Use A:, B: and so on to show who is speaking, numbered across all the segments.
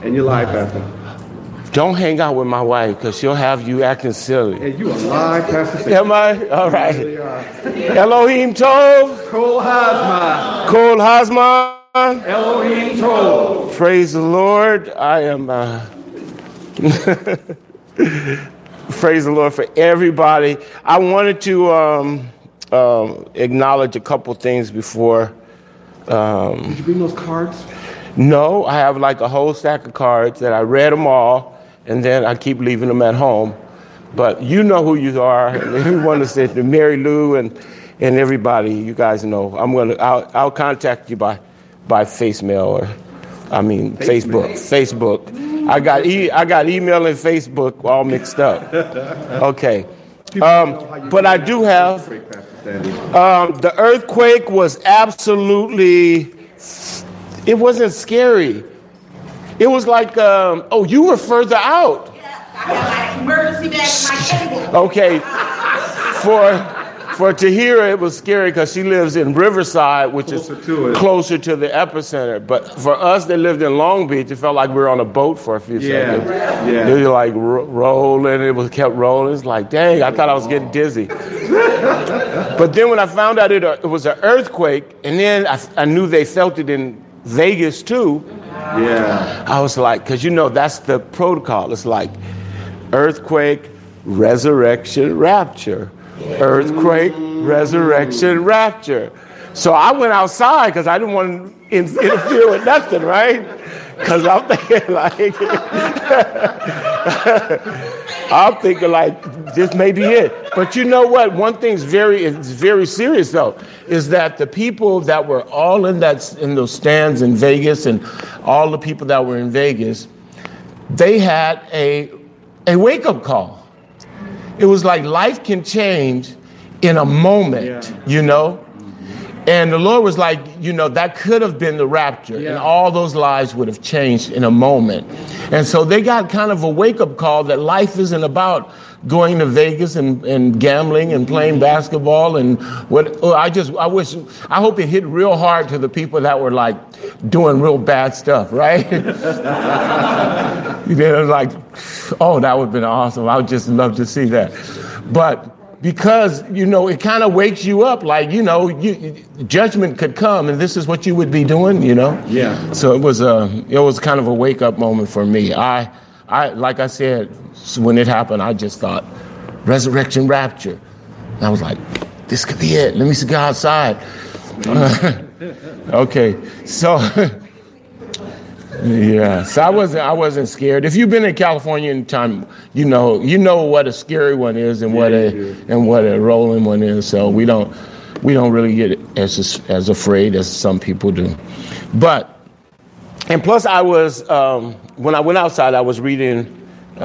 A: And you're live, Pastor.
B: Don't hang out with my wife because she'll have you acting silly.
A: Hey, you are live, Pastor Sandy.
B: Am I? All right.
A: You really are.
B: Elohim Tov.
A: Kol Hazman.
B: Kol Hazman.
A: Elohim Tov.
B: Praise the Lord. I am... praise the Lord for everybody. I wanted to acknowledge a couple things before...
A: Did you bring those cards?
B: No, I have like a whole stack of cards that I read them all, and then I keep leaving them at home. But you know who you are, and everyone to say to Mary Lou and everybody, you guys know. I'll contact you by Facebook. I got email and Facebook all mixed up. Okay, but I do have the earthquake was absolutely. It wasn't scary. It was like, you were further out.
C: Yeah, I have my emergency bag in my table.
B: Okay, for Tahira, it was scary because she lives in Riverside, which is closer to the epicenter. But for us that lived in Long Beach, it felt like we were on a boat for a few seconds.
A: Yeah.
B: It was like rolling. It kept rolling. It's like, dang, I thought I was getting dizzy. But then when I found out it was an earthquake, and then I knew they felt it in Vegas too.
A: Yeah.
B: I was like, because that's the protocol. It's like earthquake, resurrection, rapture. Earthquake, resurrection, rapture. So I went outside because I didn't want to interfere with nothing, right? Because I'm thinking like this may be it. But you know what? One thing's very serious though, is that the people that were all in those stands in Vegas and all the people that were in Vegas, they had a wake-up call. It was like life can change in a moment, And the Lord was like, that could have been the rapture, and all those lives would have changed in a moment. And so they got kind of a wake-up call that life isn't about going to Vegas and gambling and playing basketball and I hope it hit real hard to the people that were like doing real bad stuff, right? They're like, oh, that would have been awesome. I would just love to see that. But because, it kind of wakes you up, like, judgment could come and this is what you would be doing,
A: Yeah.
B: So it was kind of a wake-up moment for me. I like I said, when it happened, I just thought, resurrection, rapture. And I was like, this could be it. Let me go outside. Okay, so yeah, so I wasn't scared. If you've been in California in time, you know what a scary one is and what a rolling one is. So we don't really get as afraid as some people do. And plus, I was when I went outside, I was reading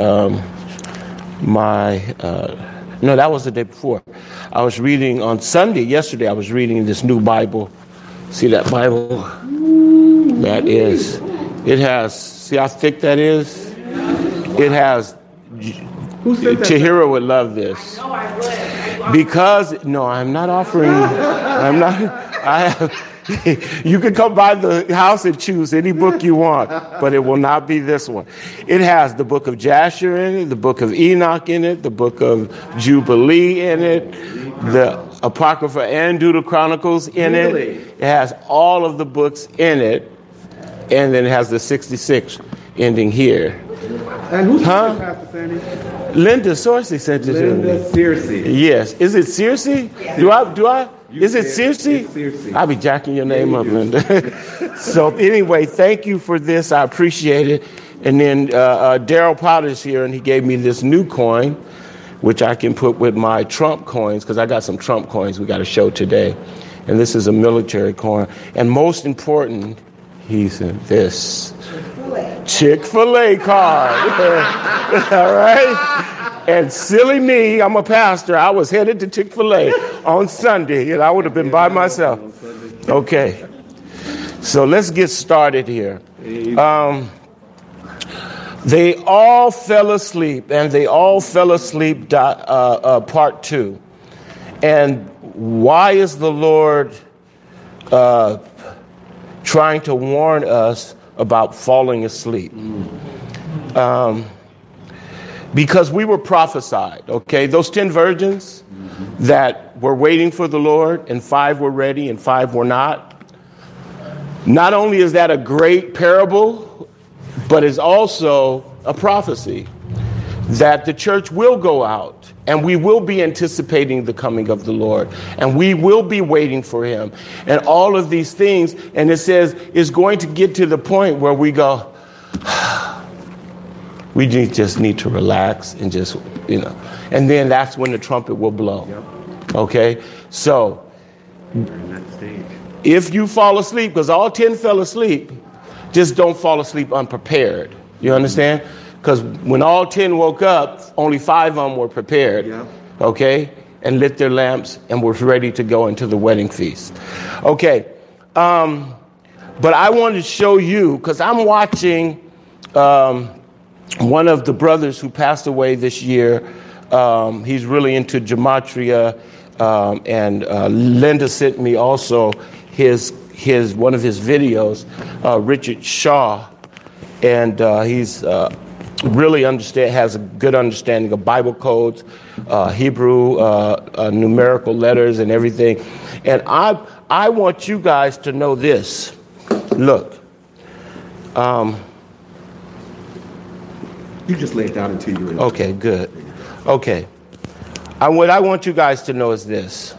B: that was the day before. I was reading on Sunday. Yesterday, I was reading this new Bible. See that Bible? That is. It has, see how thick that is? It has, Tahira would love this. Because, no, I'm not offering, you can come by the house and choose any book you want, but it will not be this one. It has the book of Jasher in it, the book of Enoch in it, the book of Jubilee in it, the Apocrypha and Deuterochronicles in it. It has all of the books in it. And then it has the 66 ending here.
A: And who's Pastor Sandy?
B: Linda Searcy sent it to me.
A: Linda Searcy.
B: Yes. Is it Searcy? Do I? Is it Searcy?
A: It's Searcy.
B: I'll be jacking your name up, Linda. So anyway, thank you for this. I appreciate it. And then Daryl Potter's here, and he gave me this new coin, which I can put with my Trump coins, because I got some Trump coins we got to show today. And this is a military coin. And most important, he said this Chick-fil-A card. All right? And silly me, I'm a pastor. I was headed to Chick-fil-A on Sunday, and I would have been by myself. Okay. So let's get started here. They all fell asleep, and they all fell asleep, part 2. And why is the Lord trying to warn us about falling asleep. Because we were prophesied, okay? Those 10 virgins that were waiting for the Lord, and 5 were ready and 5 were not. Not only is that a great parable, but it's also a prophecy that the church will go out and we will be anticipating the coming of the Lord and we will be waiting for him and all of these things. And it says it's going to get to the point where we go, we just need to relax and just, and then that's when the trumpet will blow. Yep. Okay. So if you fall asleep, because all 10 fell asleep, just don't fall asleep unprepared. You understand? Because when all 10 woke up, only 5 of them were prepared. Yeah. Okay. And lit their lamps and were ready to go into the wedding feast. Okay. But I wanted to show you, because I'm watching one of the brothers who passed away this year. He's really into gematria. And Linda sent me also his one of his videos, Richard Shaw. And he's really has a good understanding of Bible codes, Hebrew, numerical letters and everything. And I want you guys to know this. Look.
A: You just lay it down until you're in.
B: Okay, good. Okay. What I want you guys to know is this.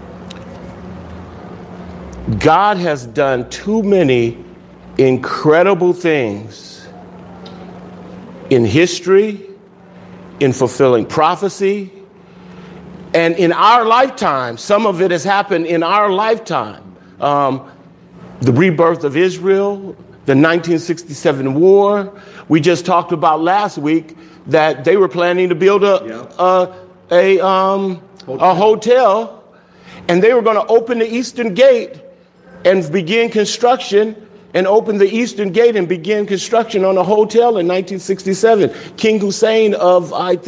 B: God has done too many incredible things in history, in fulfilling prophecy, and in our lifetime. Some of it has happened in our lifetime. The rebirth of Israel, the 1967 war. We just talked about last week that they were planning to build a hotel, and they were going to open the Eastern Gate and begin construction, and open the Eastern Gate and begin construction on a hotel in 1967. King Hussein of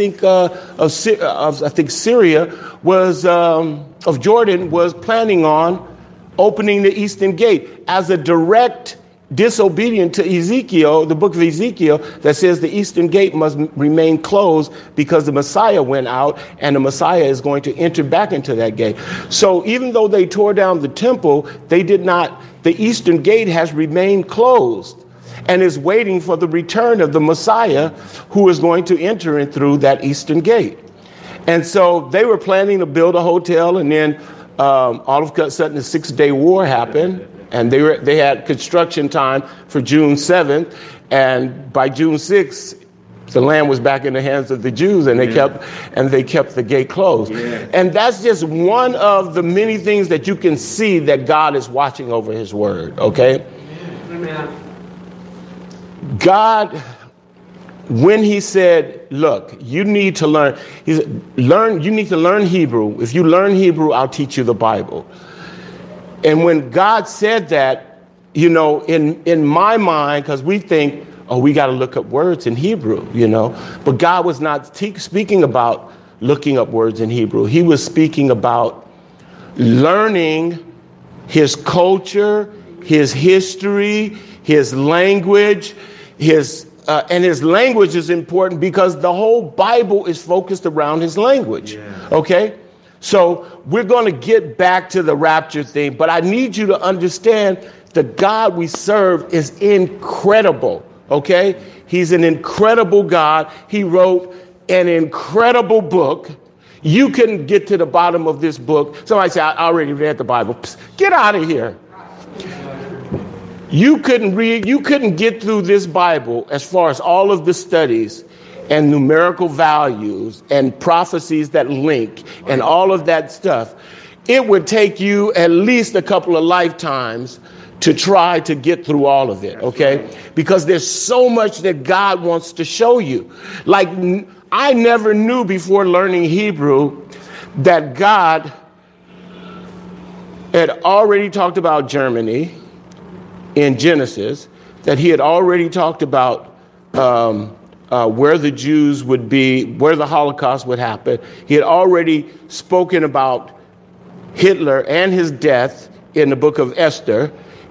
B: Syria was of Jordan was planning on opening the Eastern Gate as a direct disobedient to Ezekiel, the book of Ezekiel, that says the Eastern Gate must remain closed because the Messiah went out and the Messiah is going to enter back into that gate. So even though they tore down the temple, the Eastern Gate has remained closed and is waiting for the return of the Messiah who is going to enter in through that Eastern Gate. And so they were planning to build a hotel, and then all of a sudden the 6-day war happened. And they had construction time for June 7th. And by June 6th, the land was back in the hands of the Jews, and they kept the gate closed. Yeah. And that's just one of the many things that you can see that God is watching over his word. Okay. Amen. God, when he said, look, you need to learn, you need to learn Hebrew. If you learn Hebrew, I'll teach you the Bible. And when God said that, in my mind, because we think, we got to look up words in Hebrew, But God was not speaking about looking up words in Hebrew. He was speaking about learning his culture, his history, his language, and his language is important because the whole Bible is focused around his language. Yeah. Okay? So we're going to get back to the rapture thing, but I need you to understand the God we serve is incredible, okay? He's an incredible God. He wrote an incredible book. You can get to the bottom of this book. Somebody say, I already read the Bible. Psst, get out of here. You couldn't get through this Bible as far as all of the studies and numerical values and prophecies that link and all of that stuff. It would take you at least a couple of lifetimes to try to get through all of it, okay? Because there's so much that God wants to show you. Like, I never knew before learning Hebrew that God had already talked about Germany in Genesis, that he had already talked about where the Jews would be, where the Holocaust would happen. He had already spoken about Hitler and his death in the book of Esther.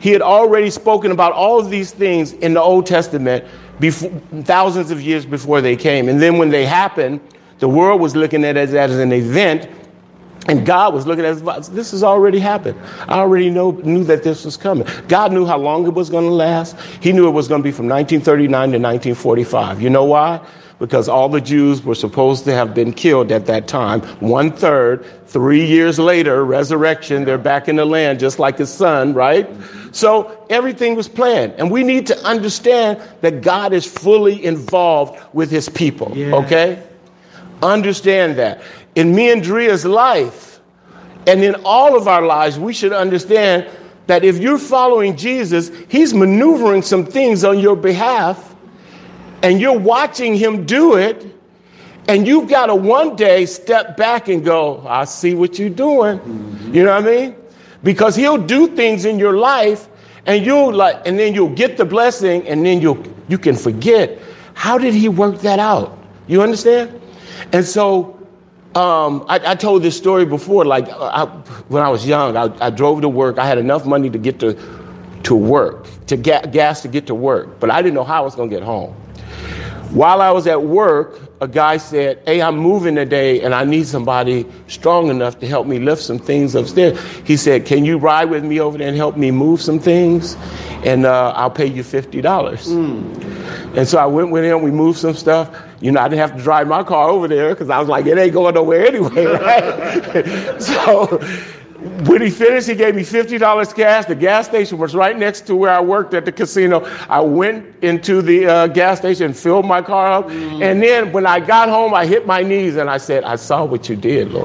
B: he had already spoken about all of these things in the Old Testament before, thousands of years before they came. And then when they happened, the world was looking at it as an event, and God was looking at it as, this has already happened. I already knew that this was coming. God knew how long it was going to last. He knew it was going to be from 1939 to 1945. You know why? Because all the Jews were supposed to have been killed at that time. 1/3, 3 years later, resurrection, they're back in the land just like his son, right? So everything was planned. And we need to understand that God is fully involved with his people, okay? Understand that. In me and Dria's life, and in all of our lives, we should understand that if you're following Jesus, he's maneuvering some things on your behalf, and you're watching him do it, and you've got to one day step back and go, I see what you're doing. You know what I mean? Because he'll do things in your life, and then you'll get the blessing, and then you can forget, how did he work that out? You understand? And so I told this story before, like when I was young, I drove to work. I had enough money to get to work, to gas to get to work, but I didn't know how I was going to get home. While I was at work, a guy said, hey, I'm moving today and I need somebody strong enough to help me lift some things upstairs. He said, can you ride with me over there and help me move some things? And I'll pay you $50. And so I went with him. We moved some stuff. You know, I didn't have to drive my car over there because I was like, it ain't going nowhere anyway, right? So when he finished, he gave me $50 cash. The gas station was right next to where I worked at the casino. I went into the gas station and filled my car up. And then when I got home, I hit my knees and I said, I saw what you did, Lord.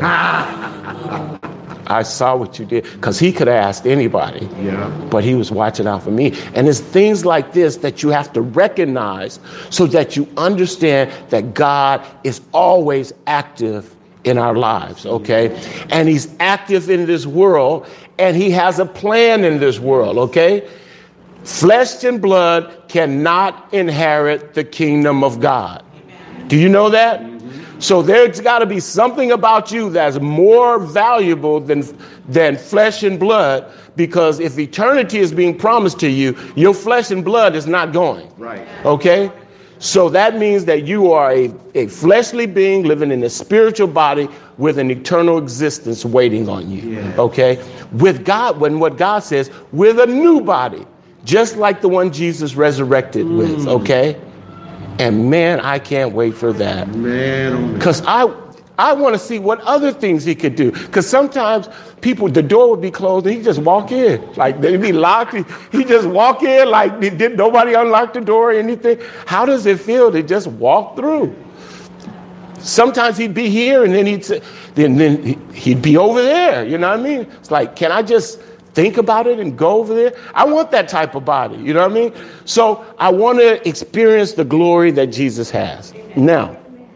B: I saw what you did. Because he could have asked anybody. Yeah. But he was watching out for me. And it's things like this that you have to recognize so that you understand that God is always active in our lives, okay? And he's active in this world, and he has a plan in this world, okay? Flesh and blood cannot inherit the kingdom of God. Do you know that? So there's got to be something about you that's more valuable than flesh and blood, because if eternity is being promised to you, your flesh and blood is not going. Right. Okay? So that means that you are a fleshly being living in a spiritual body with an eternal existence waiting on you. Yeah. Okay? With God, when what God says, with a new body, just like the one Jesus resurrected with. Okay? And man, I can't wait for that. Man, because I want to see what other things he could do. Because sometimes people, the door would be closed and he'd just walk in. Like they'd be locked. He just walk in like did nobody unlock the door or anything. How does it feel to just walk through? Sometimes he'd be here and then he'd be over there. You know what I mean? It's like, can I just think about it and go over there? I want that type of body. You know what I mean? So I want to experience the glory that Jesus has. Now,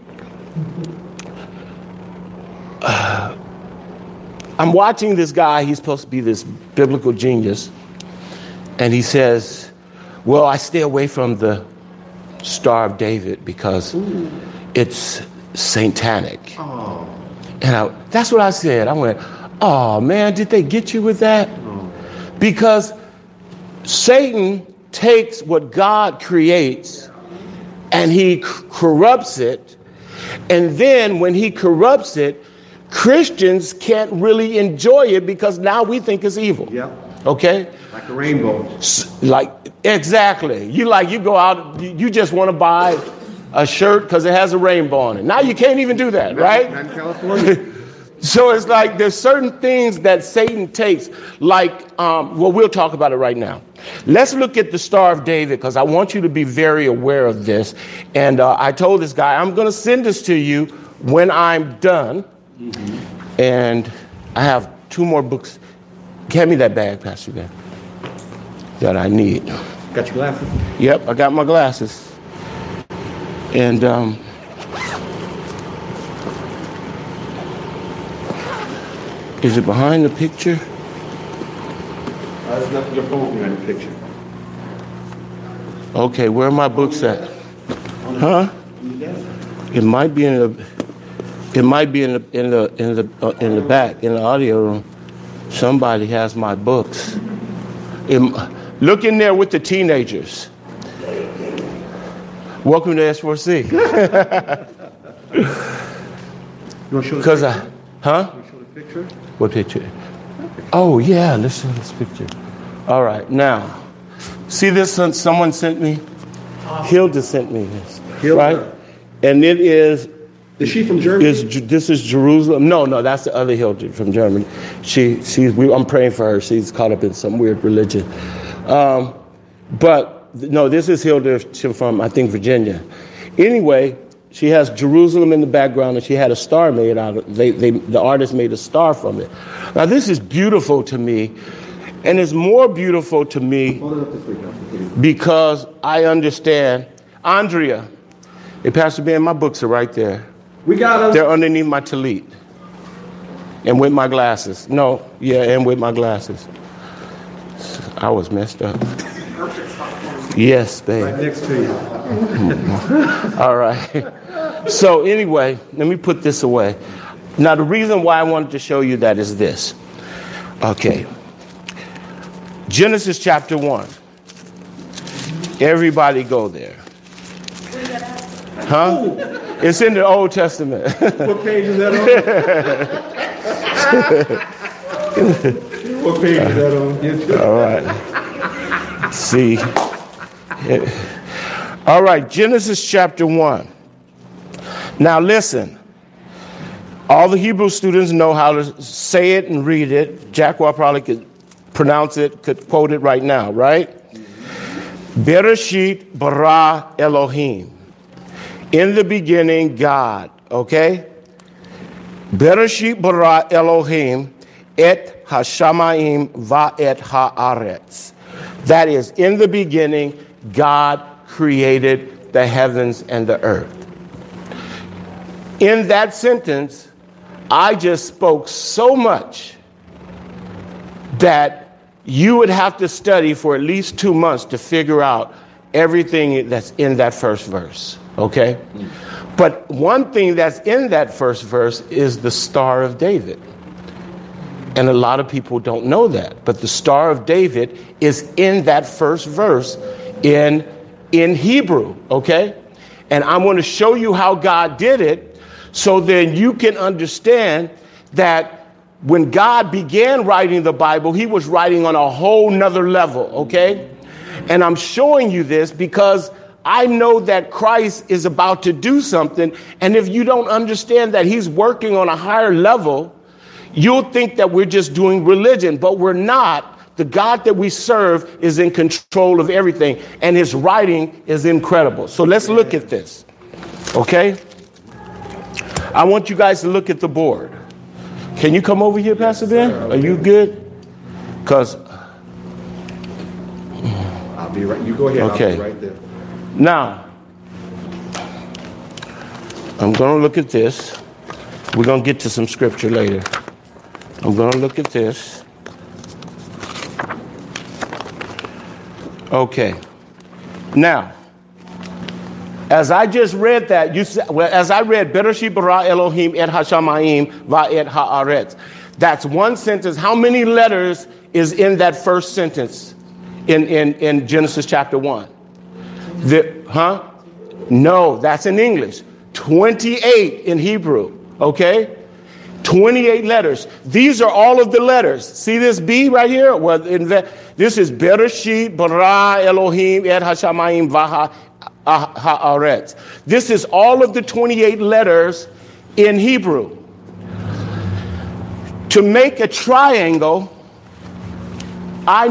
B: I'm watching this guy. He's supposed to be this biblical genius. And he says, well, I stay away from the Star of David because it's satanic. Oh. And that's what I said. I went, oh, man, did they get you with that? Oh. Because Satan takes what God creates and he corrupts it. And then when he corrupts it, Christians can't really enjoy it because now we think it's evil. Yeah. Okay?
A: Like a rainbow.
B: Like, exactly. You go out, you just want to buy a shirt because it has a rainbow on it. Now you can't even do that, right?
A: Not in California.
B: So it's like there's certain things that Satan takes, like, well, we'll talk about it right now. Let's look at the Star of David because I want you to be very aware of this. And I told this guy, I'm going to send this to you when I'm done. Mm-hmm. And I have 2 more books. Hand me that bag, Pastor Ben, that I need.
A: Got your glasses?
B: Yep, I got my glasses. And is it behind the picture?
A: There's nothing your phone behind the picture.
B: Okay, where are my books at? Huh? It might be in the. It might be in the back in the audio room. Somebody has my books. Look in there with the teenagers. Welcome to S4C.
A: You want to show the
B: Because
A: picture?
B: huh?
A: You show the picture?
B: What picture? Oh, yeah, let's show this picture. All right, now, see this one someone sent me? Hilda sent me this,
A: Hilda.
B: right? And it is
A: Is she from Germany?
B: this is Jerusalem. No, that's the other Hilda from Germany. I'm praying for her. She's caught up in some weird religion. But no, this is Hilda from, I think, Virginia. Anyway, she has Jerusalem in the background, and she had a star made out of it. The artist made a star from it. Now, this is beautiful to me, and it's more beautiful to me
A: Hold it up this way, Pastor.
B: because I understand. Andrea, hey, Pastor Ben, my books are right there.
A: We got them.
B: They're underneath my tallit. And with my glasses. And with my glasses. I was messed up. Yes, babe.
A: Right next to you.
B: All right. So anyway, let me put this away. Now, the reason why I wanted to show you that is this. Okay. Genesis chapter 1. Everybody go there. Huh? It's in the Old Testament.
A: What page is that on? What page is that on?
B: All right. See. All right, Genesis chapter 1. Now listen. All the Hebrew students know how to say it and read it. Jacquard probably could pronounce it, could quote it right now, right? Bereshit bara Elohim. In the beginning, God, okay? Bereshit bara Elohim et hashamayim va et haaretz. That is, in the beginning, God created the heavens and the earth. In that sentence, I just spoke so much that you would have to study for at least 2 months to figure out everything that's in that first verse, okay? But one thing that's in that first verse is the Star of David. And a lot of people don't know that. But the Star of David is in that first verse in Hebrew, okay? And I'm going to show you how God did it so then you can understand that when God began writing the Bible, he was writing on a whole nother level, okay? And I'm showing you this because I know that Christ is about to do something. And if you don't understand that he's working on a higher level, you'll think that we're just doing religion, but we're not. The God that we serve is in control of everything, and his writing is incredible. So let's look at this, okay? I want you guys to look at the board. Can you come over here, Pastor Ben? Are you good? Because
A: I'll be right. You go ahead.
B: Okay.
A: I'll be right there.
B: now, I'm going to look at this. We're going to get to some scripture later. I'm going to look at this. Okay. Now, as I just read that, as I read, Bereshit bara Elohim et hashamayim va et haaretz. That's one sentence. How many letters is in that first sentence in Genesis chapter 1? No, that's in English. 28 in Hebrew, okay? 28 letters. These are all of the letters. See this B right here? Well, this is Bereshit bara Elohim et hashamayim va haaretz. This is all of the 28 letters in Hebrew. To make a triangle, I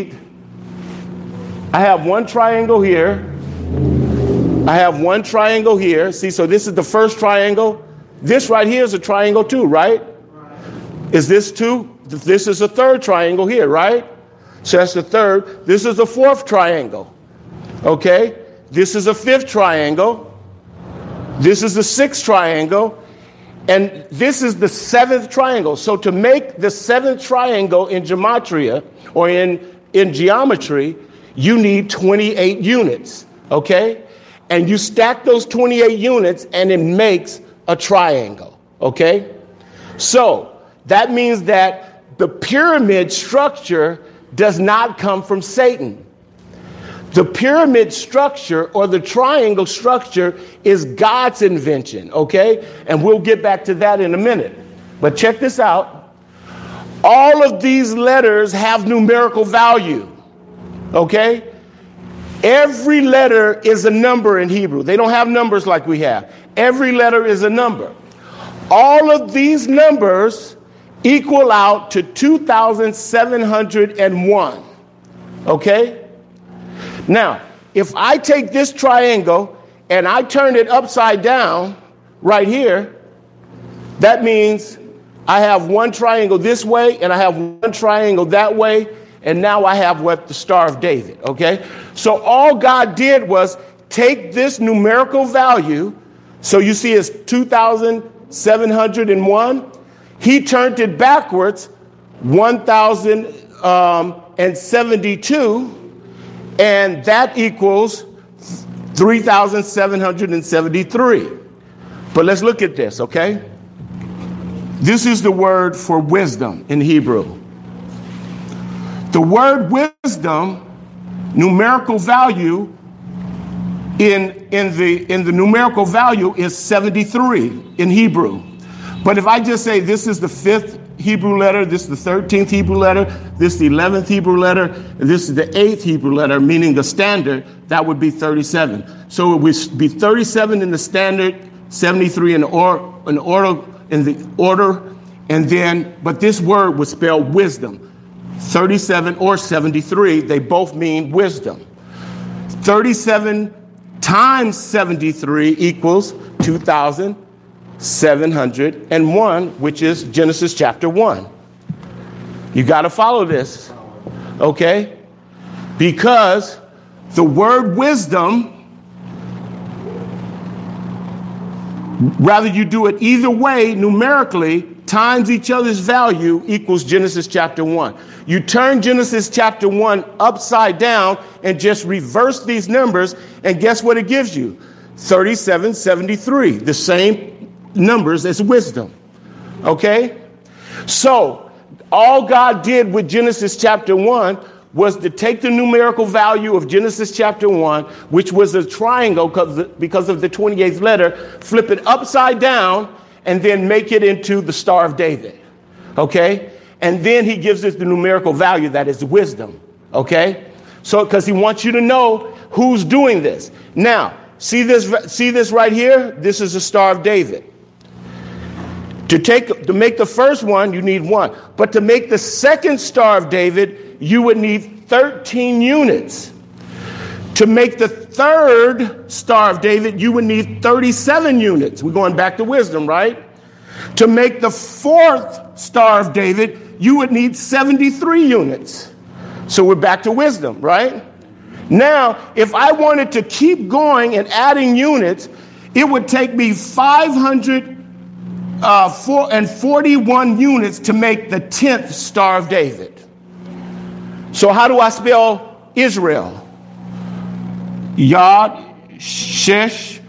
B: have one triangle here. I have one triangle here. See, so this is the first triangle. This right here is a triangle too, right? Is this two? This is a third triangle here, right? So that's the third. This is the fourth triangle. Okay? This is a fifth triangle. This is the sixth triangle. And this is the seventh triangle. So to make the seventh triangle in gematria or in geometry, you need 28 units. Okay? And you stack those 28 units and it makes a triangle. Okay? So that means that the pyramid structure does not come from Satan. The pyramid structure or the triangle structure is God's invention, okay? And we'll get back to that in a minute. But check this out. All of these letters have numerical value, okay? Every letter is a number in Hebrew. They don't have numbers like we have. Every letter is a number. All of these numbers equal out to 2,701, okay? Now, if I take this triangle and I turn it upside down right here, that means I have one triangle this way and I have one triangle that way, and now I have what the Star of David, okay? So all God did was take this numerical value, so you see it's 2,701, he turned it backwards, 1,072, and that equals 3,773. But let's look at this, okay? This is the word for wisdom in Hebrew. The word wisdom, numerical value, in the numerical value is 73 in Hebrew. But if I just say this is the 5th Hebrew letter, this is the 13th Hebrew letter, this is the 11th Hebrew letter, and this is the 8th Hebrew letter, meaning the standard, that would be 37. So it would be 37 in the standard, 73 in the order, and then, but this word would spell wisdom. 37 or 73, they both mean wisdom. 37 times 73 equals 2,701, which is Genesis chapter 1. You got to follow this, okay? Because the word wisdom, rather you do it either way numerically, times each other's value equals Genesis chapter 1. You turn Genesis chapter 1 upside down and just reverse these numbers, and guess what it gives you? 3773, the same numbers as wisdom. Okay? So, all God did with Genesis chapter 1 was to take the numerical value of Genesis chapter 1, which was a triangle because of the 28th letter, flip it upside down, and then make it into the Star of David. Okay? And then he gives us the numerical value that is wisdom. Okay? So, because he wants you to know who's doing this. Now, see this right here? This is the Star of David. To make the first one, you need 1. But to make the second Star of David, you would need 13 units. To make the third Star of David, you would need 37 units. We're going back to wisdom, right? To make the fourth Star of David, you would need 73 units. So we're back to wisdom, right? Now, if I wanted to keep going and adding units, it would take me 541 units to make the 10th Star of David. So how do I spell Israel? Yod, Shesh,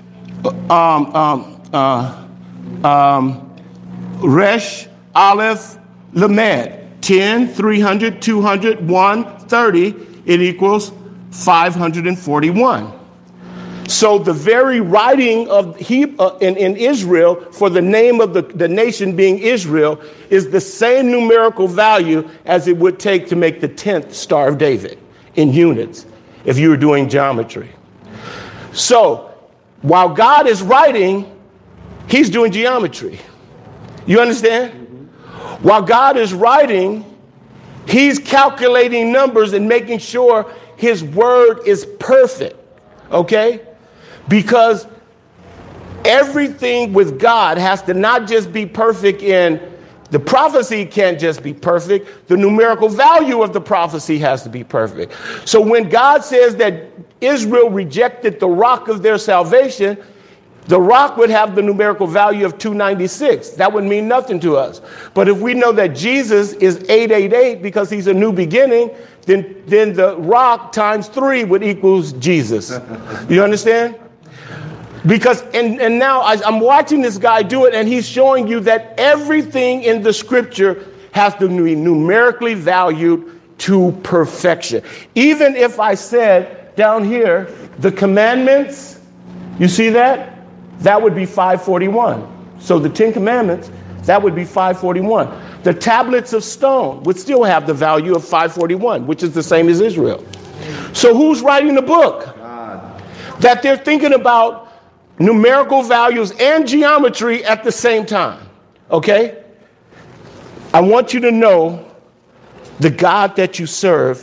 B: Resh, Aleph, Lamed. 10, 300, 200, 130. It equals 541. So the very writing of in Israel for the name of the nation being Israel is the same numerical value as it would take to make the 10th Star of David in units if you were doing geometry. So while God is writing, he's doing geometry. You understand? While God is writing, he's calculating numbers and making sure his word is perfect. Okay? Because everything with God has to not just be perfect in the prophecy can't just be perfect. The numerical value of the prophecy has to be perfect. So when God says that Israel rejected the rock of their salvation, the rock would have the numerical value of 296. That would mean nothing to us. But if we know that Jesus is 888 because he's a new beginning, then the rock times 3 would equals Jesus. You understand? Because, and now I'm watching this guy do it, and he's showing you that everything in the scripture has to be numerically valued to perfection. Even if I said down here, the commandments, you see that? That would be 541. So the 10 commandments, that would be 541. The tablets of stone would still have the value of 541, which is the same as Israel. So who's writing the book?
A: God.
B: That they're thinking about numerical values and geometry at the same time. Okay? I want you to know the God that you serve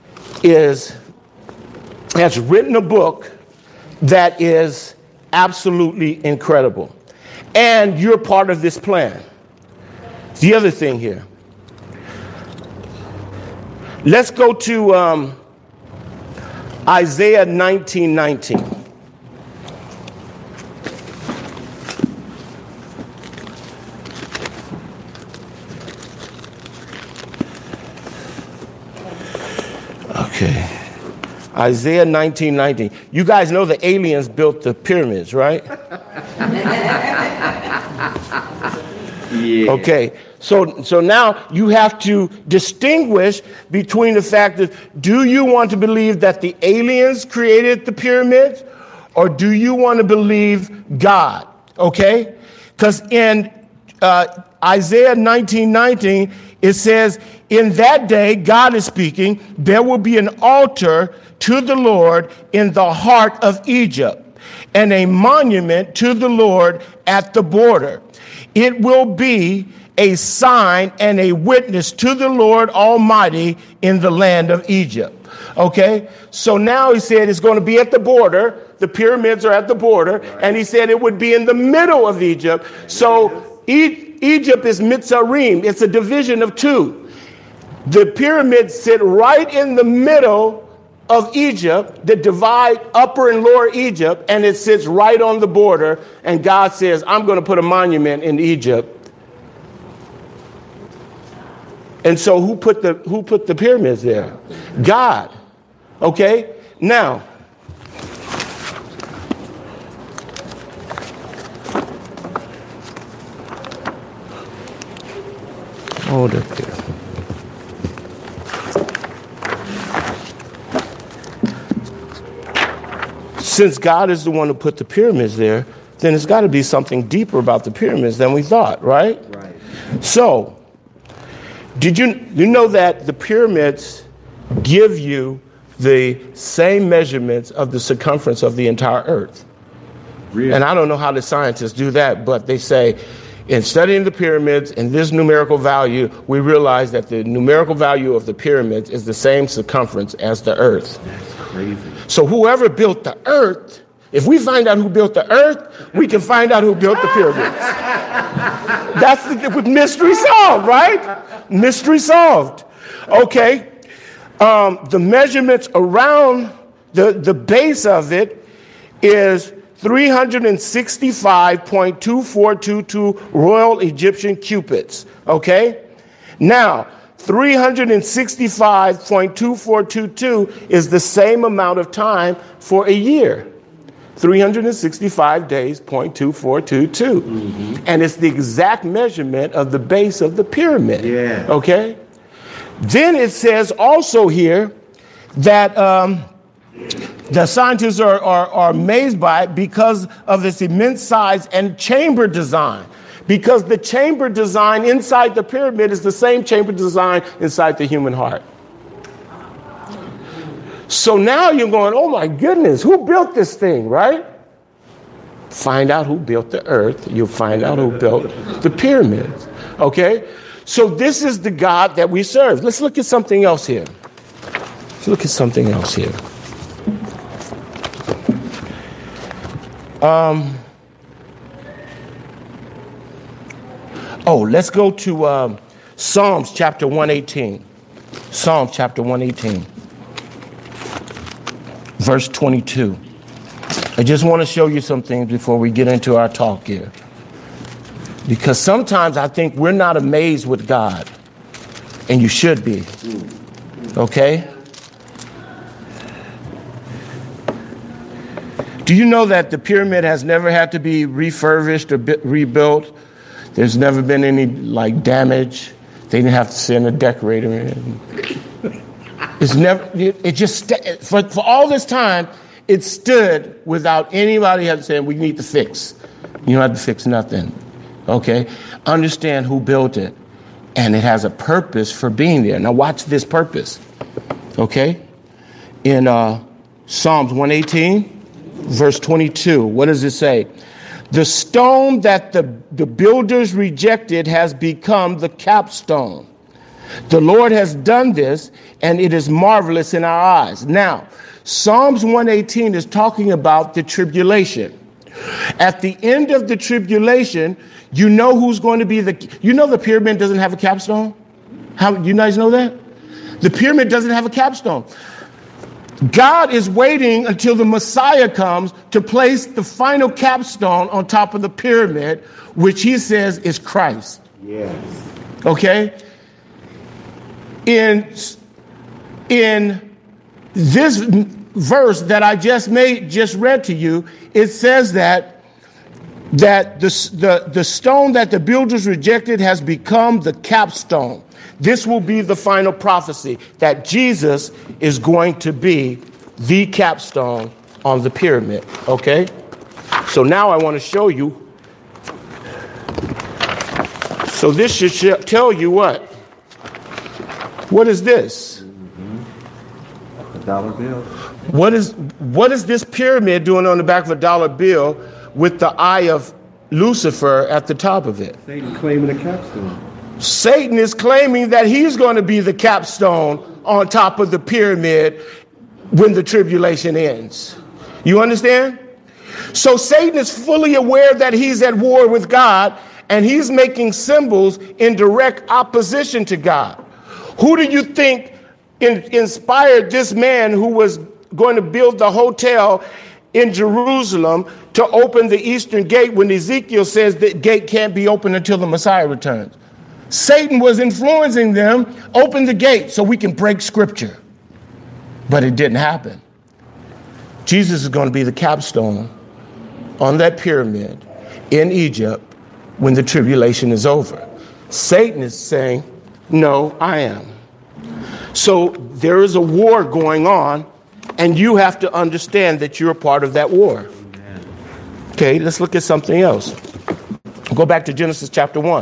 B: has written a book that is absolutely incredible. And you're part of this plan. The other thing here. Let's go to Isaiah 19:19. Okay. Isaiah 19:19. You guys know the aliens built the pyramids, right?
A: Yeah.
B: Okay. So now you have to distinguish between the fact that, do you want to believe that the aliens created the pyramids, or do you want to believe God? Okay? Because in Isaiah 19:19, it says, in that day, God is speaking, there will be an altar to the Lord in the heart of Egypt, and a monument to the Lord at the border. It will be a sign and a witness to the Lord Almighty in the land of Egypt. Okay? So now he said it's going to be at the border. The pyramids are at the border. Right. And he said it would be in the middle of Egypt. So Egypt is Mitzrayim. It's a division of two. The pyramids sit right in the middle of Egypt that divide Upper and Lower Egypt, and it sits right on the border. And God says, I'm going to put a monument in Egypt. And so who put the pyramids there? God. Okay? Now, hold it there. Since God is the one who put the pyramids there, then it's got to be something deeper about the pyramids than we thought, right?
A: Right.
B: So, did you know that the pyramids give you the same measurements of the circumference of the entire earth?
A: Really?
B: And I don't know how the scientists do that, but they say, in studying the pyramids and this numerical value, we realize that the numerical value of the pyramids is the same circumference as the earth.
A: That's crazy.
B: So whoever built the earth, if we find out who built the earth, we can find out who built the pyramids. That's with mystery solved, right? Mystery solved. Okay. The measurements around the base of it is 365.2422 Royal Egyptian cubits. Okay. Now, 365.2422 is the same amount of time for a year. 365 days, 0.2422. Mm-hmm. And it's the exact measurement of the base of the pyramid.
A: Yeah.
B: Okay? Then it says also here that the scientists are amazed by it because of its immense size and chamber design. Because the chamber design inside the pyramid is the same chamber design inside the human heart. So now you're going, oh my goodness, who built this thing, right? Find out who built the earth. You'll find out who built the pyramids. Okay? So this is the God that we serve. Let's look at something else here. Let's look at something else here. Let's go to Psalms chapter 118. Psalms chapter 118. Verse 22. I just want to show you some things before we get into our talk here. Because sometimes I think we're not amazed with God. And you should be. Okay? Do you know that the pyramid has never had to be refurbished or rebuilt? There's never been any damage. They didn't have to send a decorator in. It's never, it just, for all this time, it stood without anybody saying, we need to fix. You don't have to fix nothing. Okay? Understand who built it. And it has a purpose for being there. Now watch this purpose. Okay? In Psalms 118, verse 22, what does it say? The stone that the builders rejected has become the capstone. The Lord has done this, and it is marvelous in our eyes. Now, Psalms 118 is talking about the tribulation. At the end of the tribulation, you know who's going to be the pyramid doesn't have a capstone? How you guys know that? The pyramid doesn't have a capstone. God is waiting until the Messiah comes to place the final capstone on top of the pyramid, which he says is Christ.
A: Yes.
B: Okay? In this verse that I just read to you, it says that the stone that the builders rejected has become the capstone. This will be the final prophecy that Jesus is going to be the capstone on the pyramid. Okay? So now I want to show you. So this should tell you what? What is this?
A: A dollar bill.
B: What is this pyramid doing on the back of a dollar bill with the eye of Lucifer at the top of it?
A: Satan claiming a capstone.
B: Satan is claiming that he's going to be the capstone on top of the pyramid when the tribulation ends. You understand? So Satan is fully aware that he's at war with God, and he's making symbols in direct opposition to God. Who do you think inspired this man who was going to build the hotel in Jerusalem to open the eastern gate when Ezekiel says that gate can't be opened until the Messiah returns? Satan was influencing them, open the gate so we can break scripture. But it didn't happen. Jesus is going to be the capstone on that pyramid in Egypt when the tribulation is over. Satan is saying, no, I am. So there is a war going on, and you have to understand that you're a part of that war. Okay, let's look at something else. Go back to Genesis chapter 1.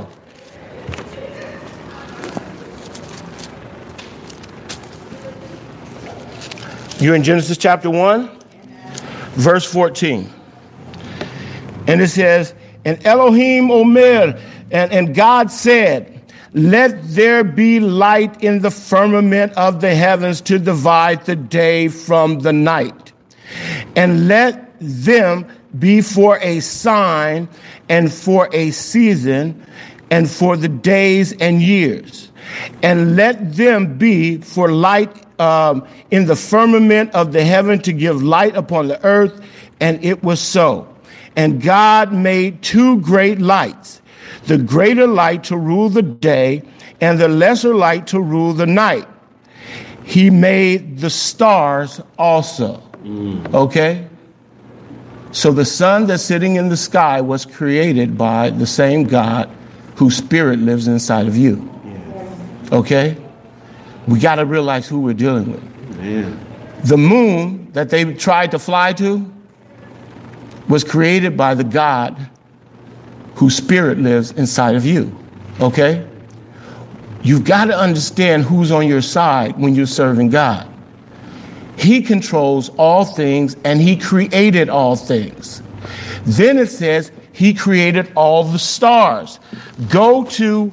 B: You're in Genesis chapter 1, verse 14. And it says, and Elohim Omer, and God said, let there be light in the firmament of the heavens to divide the day from the night. And let them be for a sign and for a season and for the days and years. And let them be for light in the firmament of the heaven to give light upon the earth. And it was so. And God made two great lights, the greater light to rule the day and the lesser light to rule the night. He made the stars also. Okay? So the sun that's sitting in the sky was created by the same God whose spirit lives inside of you. Okay? We got to realize who we're dealing with.
A: Man.
B: The moon that they tried to fly to was created by the God whose spirit lives inside of you. Okay? You've got to understand who's on your side when you're serving God. He controls all things, and he created all things. Then it says he created all the stars. Go to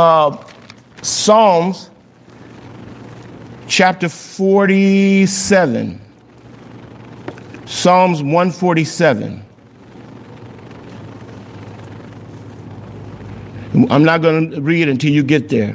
B: Psalms chapter 47. Psalms 147. I'm not going to read until you get there.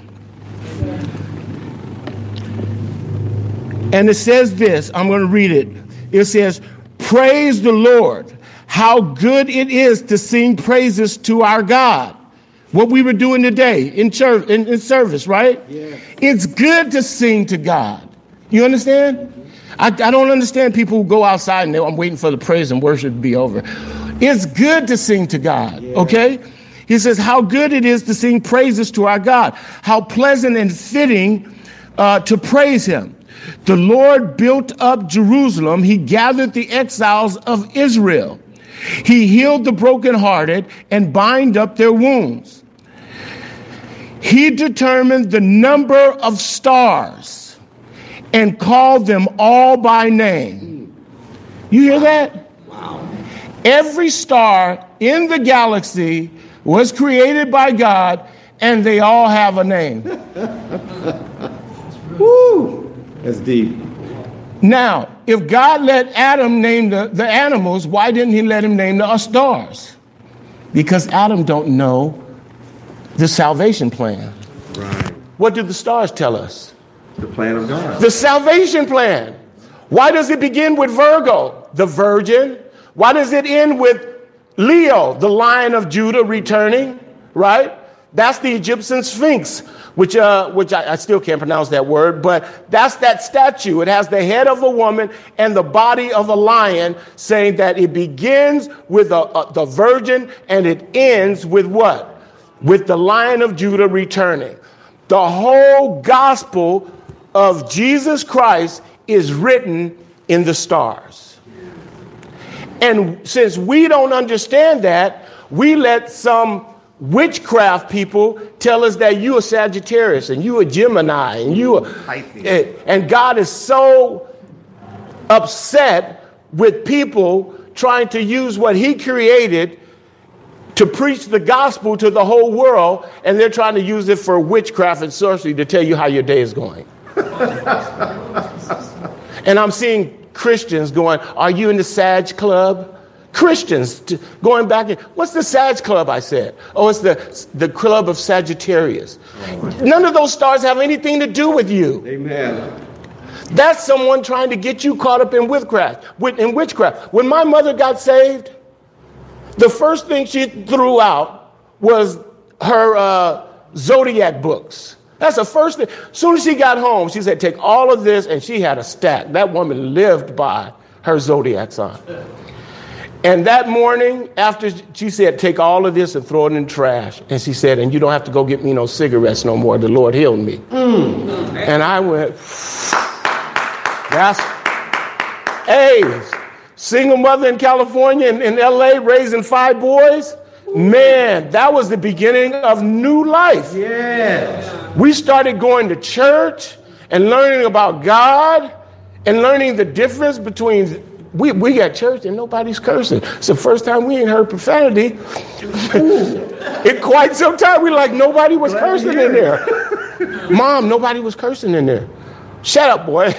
B: And it says this, I'm going to read it. It says, praise the Lord, how good it is to sing praises to our God. What we were doing today in church, in service, right? Yeah. It's good to sing to God. You understand? I don't understand people who go outside and I'm waiting for the praise and worship to be over. It's good to sing to God, okay? He says, how good it is to sing praises to our God. How pleasant and fitting to praise him. The Lord built up Jerusalem. He gathered the exiles of Israel. He healed the brokenhearted and bind up their wounds. He determined the number of stars and called them all by name. You hear that?
A: Wow.
B: Every star in the galaxy was created by God, and they all have a name.
A: Woo! That's deep.
B: Now, if God let Adam name the animals, why didn't he let him name the stars? Because Adam don't know the salvation plan.
A: Right.
B: What do the stars tell us?
A: The plan of God.
B: The salvation plan. Why does it begin with Virgo, the virgin? Why does it end with Leo, the Lion of Judah returning? Right? That's the Egyptian Sphinx, which I still can't pronounce that word, but that's that statue. It has the head of a woman and the body of a lion, saying that it begins with the virgin and it ends with what? With the Lion of Judah returning. The whole gospel of Jesus Christ is written in the stars. And since we don't understand that, we let some witchcraft people tell us that you are Sagittarius and you are Gemini and you are, and God is so upset with people trying to use what he created to preach the gospel to the whole world, and they're trying to use it for witchcraft and sorcery to tell you how your day is going. And I'm seeing Christians going, are you in the Sag Club? Christians going back in, what's the Sag Club, I said? Oh, it's the Club of Sagittarius. None of those stars have anything to do with you.
A: Amen.
B: That's someone trying to get you caught up in witchcraft. When my mother got saved, the first thing she threw out was her zodiac books. That's the first thing. As soon as she got home, she said, take all of this, and she had a stack. That woman lived by her zodiac sign. And that morning, after she said, take all of this and throw it in the trash. And she said, and you don't have to go get me no cigarettes no more. The Lord healed me. And I went, single mother in California and in LA raising 5 boys. Man, that was the beginning of new life.
A: Yes.
B: We started going to church and learning about God and learning the difference between, we got church and nobody's cursing. It's the first time we ain't heard profanity in quite some time. We're like, nobody was cursing in there. Mom, nobody was cursing in there. Shut up, boy.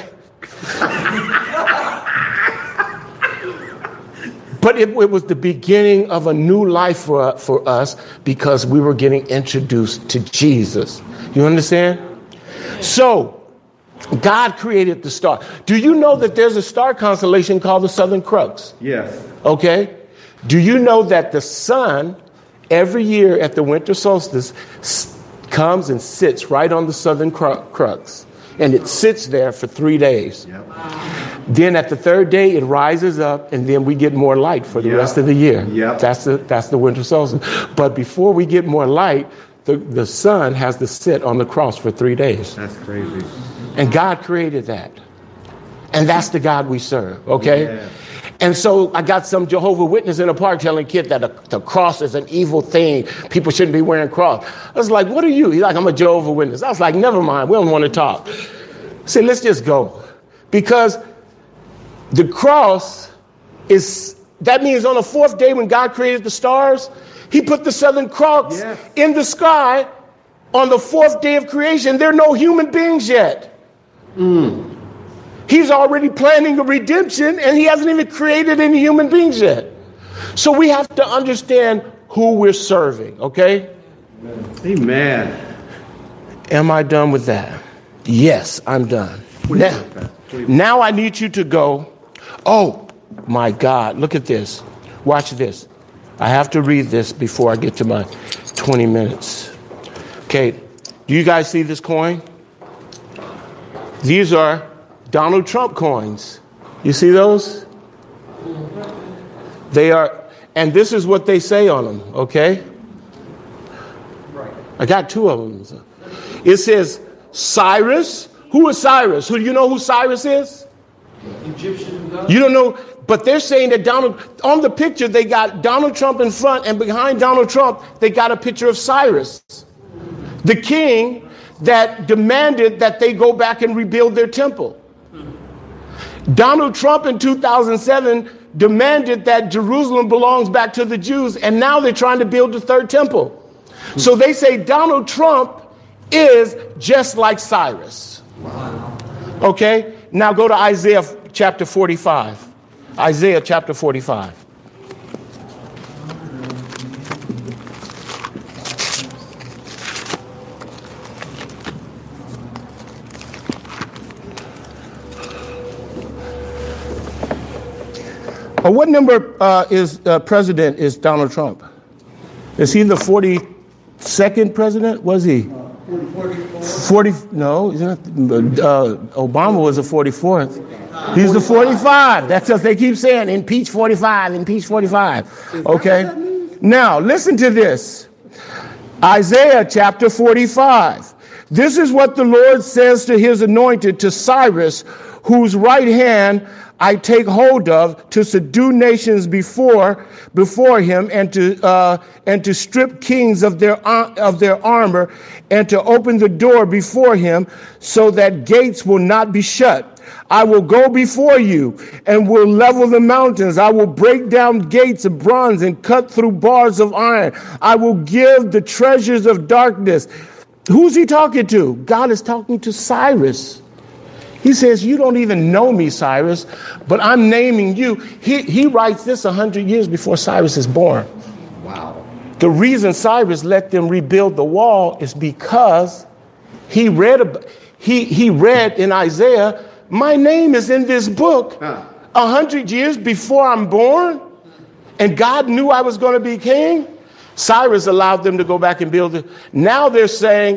B: But it was the beginning of a new life for us because we were getting introduced to Jesus. You understand? So, God created the star. Do you know that there's a star constellation called the Southern Crux?
A: Yes.
B: Okay? Do you know that the sun, every year at the winter solstice, comes and sits right on the Southern Crux? And it sits there for 3 days. Yep. Then at the 3rd day, it rises up, and then we get more light for the rest of the year. Yep. That's the winter solstice. But before we get more light, the sun has to sit on the cross for 3 days.
A: That's crazy.
B: And God created that. And that's the God we serve, okay? Yeah. And so I got some Jehovah's Witness in the park telling kids that the cross is an evil thing. People shouldn't be wearing cross. I was like, what are you? He's like, I'm a Jehovah's Witness. I was like, never mind. We don't want to talk. I said, let's just go. Because the cross that means on the 4th day when God created the stars, he put the Southern Cross in the sky on the 4th day of creation. There are no human beings yet. He's already planning a redemption, and he hasn't even created any human beings yet. So we have to understand who we're serving, okay?
A: Amen.
B: Am I done with that? Yes, I'm done. Now I need you to go, oh, my God, look at this. Watch this. I have to read this before I get to my 20 minutes. Okay, do you guys see this coin? These are Donald Trump coins. You see those? They are, and this is what they say on them, okay? I got 2 of them. It says, Cyrus, Who is Cyrus? Who, you know who Cyrus is?
A: Egyptian God.
B: You don't know, but they're saying that on the picture, they got Donald Trump in front, and behind Donald Trump, they got a picture of Cyrus, the king that demanded that they go back and rebuild their temple. Donald Trump in 2007 demanded that Jerusalem belongs back to the Jews, and now they're trying to build the third temple. So they say Donald Trump is just like Cyrus.
A: Wow.
B: Okay, now go to Isaiah chapter 45. Isaiah chapter 45. What number is president is Donald Trump? Is he the 42nd president? Was he? 40? No, he's not. Obama was the 44th. He's the 45. That's what they keep saying. Impeach 45. Impeach 45. Okay. Now listen to this. Isaiah chapter 45. This is what the Lord says to his anointed, to Cyrus, whose right hand I take hold of, to subdue nations before him, and to strip kings of their armor, and to open the door before him, so that gates will not be shut. I will go before you and will level the mountains. I will break down gates of bronze and cut through bars of iron. I will give the treasures of darkness. Who's he talking to? God is talking to Cyrus. He says, you don't even know me, Cyrus, but I'm naming you. He writes this 100 years before Cyrus is born.
A: Wow.
B: The reason Cyrus let them rebuild the wall is because he read in Isaiah, my name is in this book 100 years before I'm born, and God knew I was going to be king. Cyrus allowed them to go back and build it. Now they're saying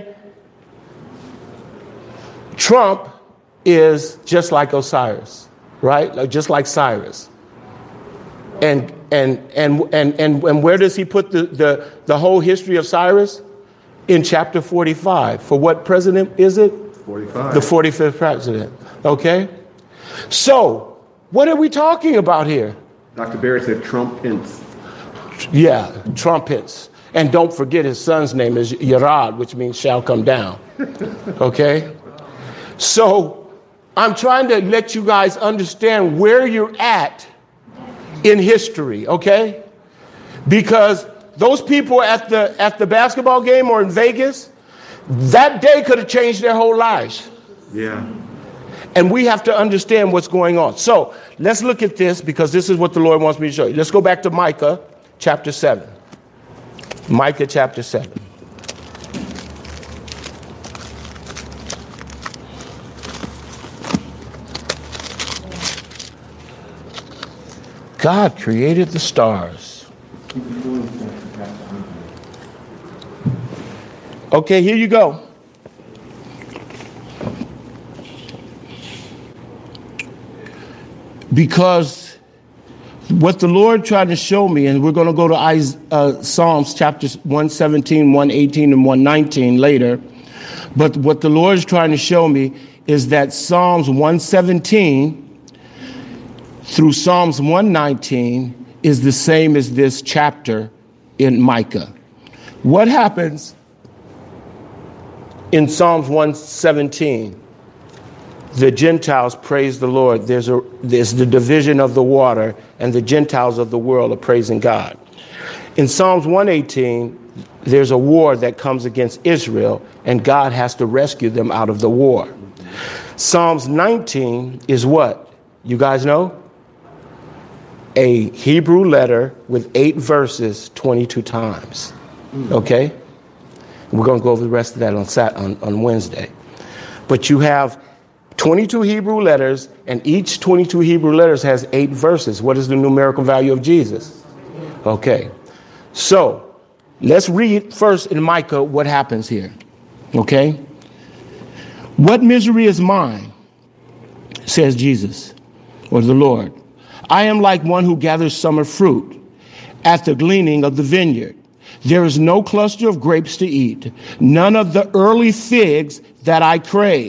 B: Trump is just like Osiris, right? Like, just like Cyrus. And where does he put the whole history of Cyrus? In chapter 45. For what president is it?
A: 45.
B: The 45th president. Okay? So, what are we talking about here?
A: Dr. Barrett said trumpets.
B: Yeah, trumpets. And don't forget his son's name is Yerad, which means shall come down. Okay? So, I'm trying to let you guys understand where you're at in history, okay? Because those people at the basketball game or in Vegas, that day could have changed their whole lives.
A: Yeah.
B: And we have to understand what's going on. So let's look at this, because this is what the Lord wants me to show you. Let's go back to Micah chapter 7. Micah chapter 7. God created the stars. Okay, here you go. Because what the Lord tried to show me, and we're going to go to Psalms chapters 117, 118, and 119 later. But what the Lord is trying to show me is that Psalms 117 through Psalms 119 is the same as this chapter in Micah. What happens in Psalms 117? The Gentiles praise the Lord. There's the division of the water, and the Gentiles of the world are praising God. In Psalms 118, there's a war that comes against Israel, and God has to rescue them out of the war. Psalms 19 is what? You guys know? A Hebrew letter with 8 verses 22 times. Okay? We're going to go over the rest of that on Wednesday. But you have 22 Hebrew letters, and each 22 Hebrew letters has 8 verses. What is the numerical value of Jesus? Okay. So, let's read first in Micah what happens here. Okay? What misery is mine, says Jesus, or the Lord. I am like one who gathers summer fruit at the gleaning of the vineyard. There is no cluster of grapes to eat, none of the early figs that I crave.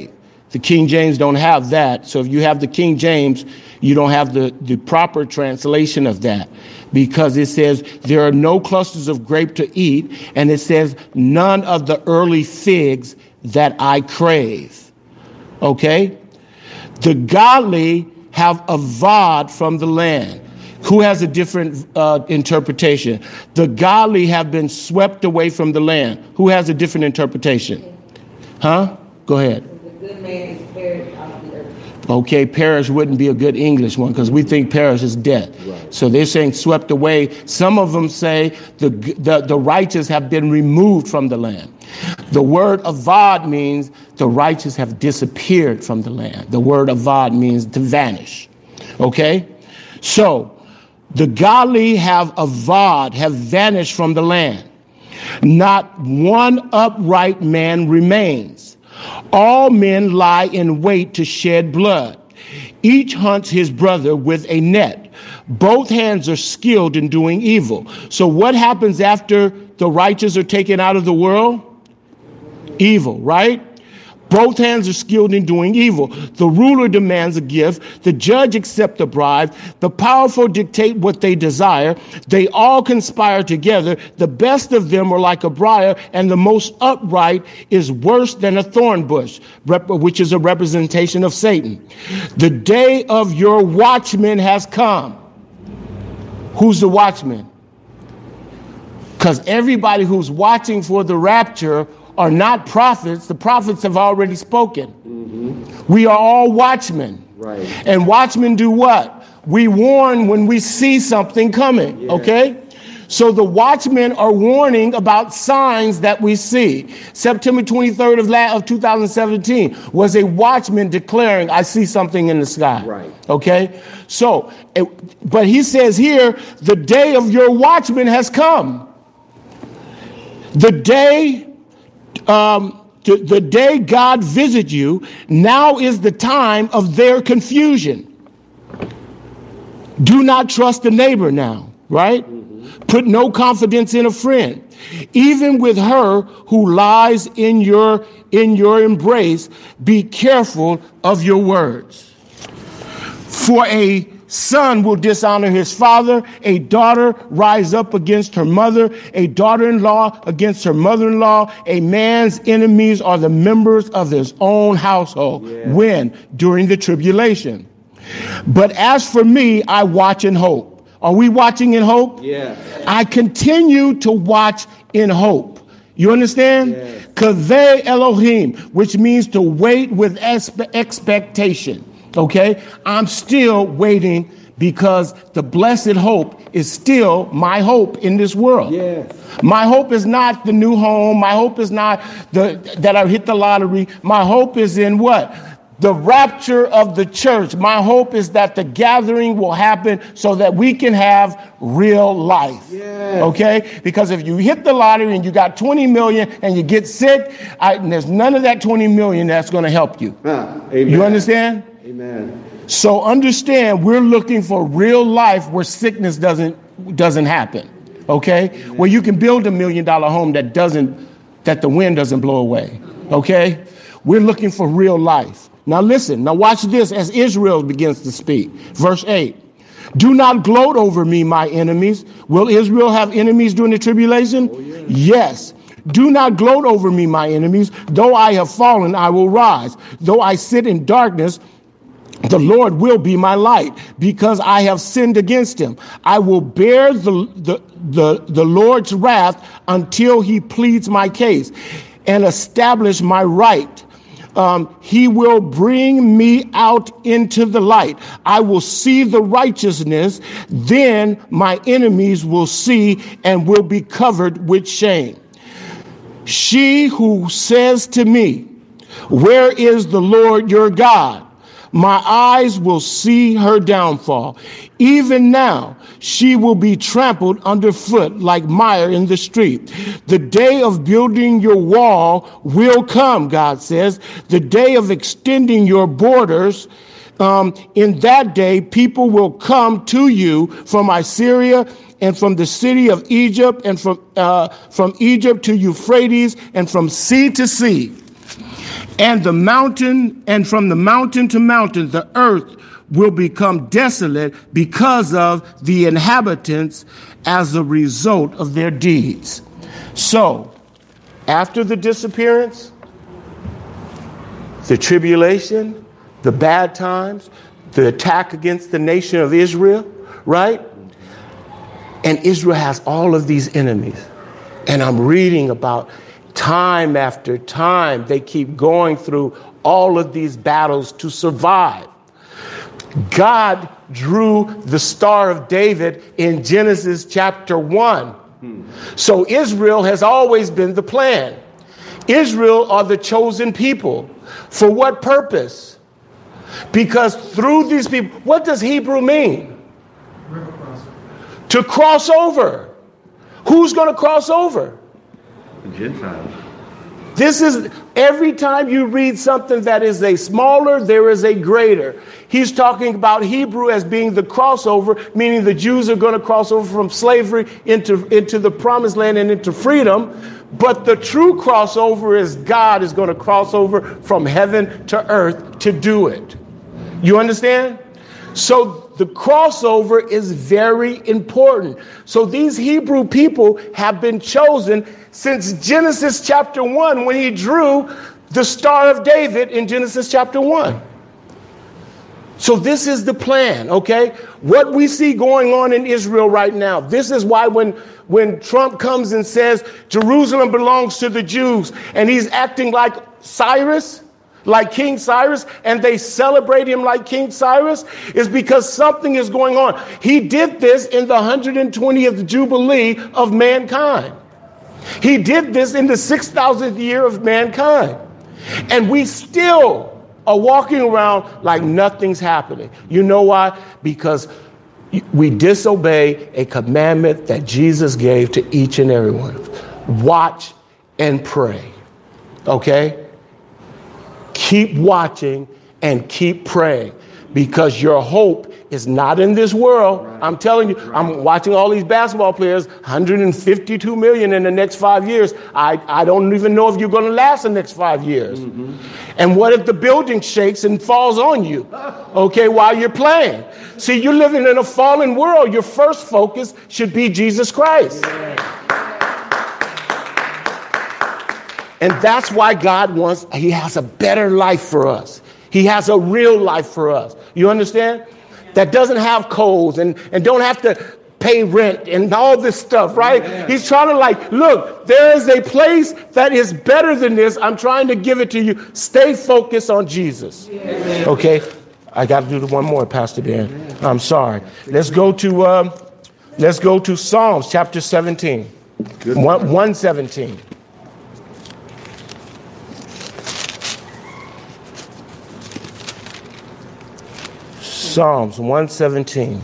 B: The King James don't have that. So if you have the King James, you don't have the proper translation of that, because it says there are no clusters of grape to eat, and it says none of the early figs that I crave. Okay? The godly have avowed from the land. Who has a different interpretation? The godly have been swept away from the land. Who has a different interpretation? Huh? Go ahead.
C: The good man is perished out of the earth.
B: Okay, perish wouldn't be a good English one, because we think perish is death. Right. So they're saying swept away. Some of them say the righteous have been removed from the land. The word avad means the righteous have disappeared from the land. The word avad means to vanish. Okay? So the godly have avad, have vanished from the land. Not one upright man remains. All men lie in wait to shed blood. Each hunts his brother with a net. Both hands are skilled in doing evil. So what happens after the righteous are taken out of the world? Evil, right? Both hands are skilled in doing evil. The ruler demands a gift. The judge accepts a bribe. The powerful dictate what they desire. They all conspire together. The best of them are like a briar, and the most upright is worse than a thorn bush, which is a representation of Satan. The day of your watchman has come. Who's the watchman? Because everybody who's watching for the rapture are not prophets. The prophets have already spoken. Mm-hmm. We are all watchmen. Right. And watchmen do what? We warn when we see something coming. Yeah. Okay? So the watchmen are warning about signs that we see. September 23rd of 2017 was a watchman declaring, I see something in the sky. Right. Okay? So, but he says here, the day of your watchman has come. The day God visits you, now is the time of their confusion. Do not trust a neighbor now, right? Mm-hmm. Put no confidence in a friend. Even with her who lies in your embrace, be careful of your words. For a son will dishonor his father, a daughter rise up against her mother, a daughter-in-law against her mother-in-law. A man's enemies are the members of his own household. Yeah. When? During the tribulation. But as for me, I watch in hope. Are we watching in hope? Yeah. I continue to watch in hope. You understand? Kaveh Elohim, which means to wait with expectation. Okay, I'm still waiting, because the blessed hope is still my hope in this world. Yes. My hope is not the new home. My hope is not that I hit the lottery. My hope is in what? The rapture of the church. My hope is that the gathering will happen so that we can have real life. Yes. Okay? Because if you hit the lottery and you got 20 million and you get sick, there's none of that 20 million that's going to help you. Amen. You understand? Amen. So understand, we're looking for real life where sickness doesn't happen. Okay? Amen. Where you can build $1 million home that the wind doesn't blow away. Okay? We're looking for real life. Now listen, now watch this as Israel begins to speak. Verse 8. Do not gloat over me, my enemies. Will Israel have enemies during the tribulation? Oh, yeah. Yes. Do not gloat over me, my enemies. Though I have fallen, I will rise. Though I sit in darkness, the Lord will be my light, because I have sinned against him. I will bear the Lord's wrath until he pleads my case and establish my right. He will bring me out into the light. I will see the righteousness. Then my enemies will see and will be covered with shame. She who says to me, where is the Lord your God? My eyes will see her downfall. Even now, she will be trampled underfoot like mire in the street. The day of building your wall will come, God says. The day of extending your borders. In that day, people will come to you from Assyria and from the city of Egypt, and from Egypt to Euphrates, and from sea to sea. And from the mountain to mountain, the earth will become desolate because of the inhabitants as a result of their deeds. So, after the disappearance, the tribulation, the bad times, the attack against the nation of Israel, right? And Israel has all of these enemies. And I'm reading about time after time, they keep going through all of these battles to survive. God drew the Star of David in Genesis chapter 1. So Israel has always been the plan. Israel are the chosen people. For what purpose? Because through these people, what does Hebrew mean? To cross over. Who's going to cross over?
A: The Gentiles.
B: This is, every time you read something that is a smaller, there is a greater. He's talking about Hebrew as being the crossover, meaning the Jews are going to cross over from slavery into the promised land and into freedom. But the true crossover is God is going to cross over from heaven to earth to do it. You understand? So the crossover is very important. So these Hebrew people have been chosen since Genesis chapter 1, when he drew the Star of David in Genesis chapter 1. So this is the plan, okay? What we see going on in Israel right now, this is why when Trump comes and says Jerusalem belongs to the Jews, and he's acting like Cyrus, like King Cyrus, and they celebrate him like King Cyrus, is because something is going on. He did this in the 120th Jubilee of mankind. He did this in the 6,000th year of mankind. And we still are walking around like nothing's happening. You know why? Because we disobey a commandment that Jesus gave to each and every one of us. Watch and pray. Okay? Keep watching and keep praying, because your hope is not in this world. Right. I'm telling you, right. I'm watching all these basketball players, 152 million in the next 5 years. I don't even know if you're going to last the next 5 years. Mm-hmm. And what if the building shakes and falls on you, okay, while you're playing? See, you're living in a fallen world. Your first focus should be Jesus Christ. Yeah. And that's why God he has a better life for us. He has a real life for us. You understand? That doesn't have codes and don't have to pay rent and all this stuff, right? Yeah. He's trying to look, there is a place that is better than this. I'm trying to give it to you. Stay focused on Jesus. Yeah. Okay? I got to do one more, Pastor Dan. Yeah. I'm sorry. Let's go to Psalms chapter 17. 117. Psalms 117.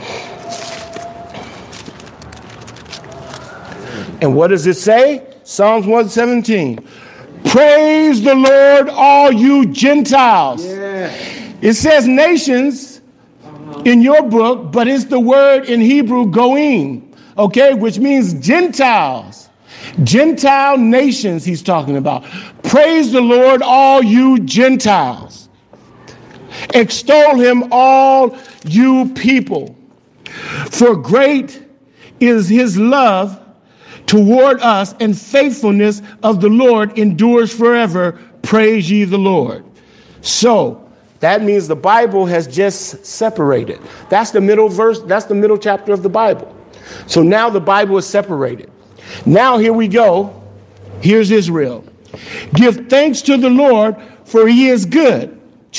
B: And what does it say? Psalms 117. Praise the Lord, all you Gentiles. Yeah. It says nations in your book, but it's the word in Hebrew goim, okay, which means Gentiles. Gentile nations he's talking about. Praise the Lord, all you Gentiles. Extol him, all you people. For great is his love toward us, and faithfulness of the Lord endures forever. Praise ye the Lord. So that means the Bible has just separated. That's the middle verse. That's the middle chapter of the Bible. So now the Bible is separated. Now here we go. Here's Israel. Give thanks to the Lord, for he is good.